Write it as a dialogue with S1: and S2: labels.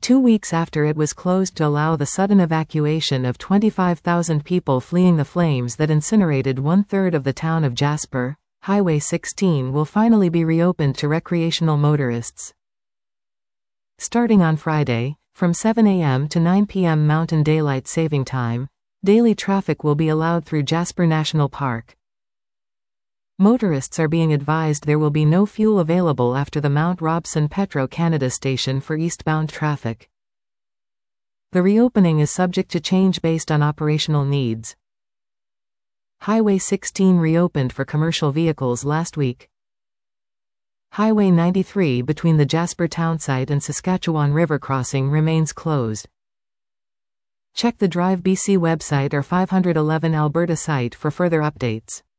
S1: 2 weeks after it was closed to allow the sudden evacuation of 25,000 people fleeing the flames that incinerated one-third of the town of Jasper, Highway 16 will finally be reopened to recreational motorists. Starting on Friday, from 7 a.m. to 9 p.m. Mountain Daylight Saving Time, daily traffic will be allowed through Jasper National Park. Motorists are being advised there will be no fuel available after the Mount Robson Petro-Canada station for eastbound traffic. The reopening is subject to change based on operational needs. Highway 16 reopened for commercial vehicles last week. Highway 93 between the Jasper townsite and Saskatchewan River crossing remains closed. Check the Drive BC website or 511 Alberta site for further updates.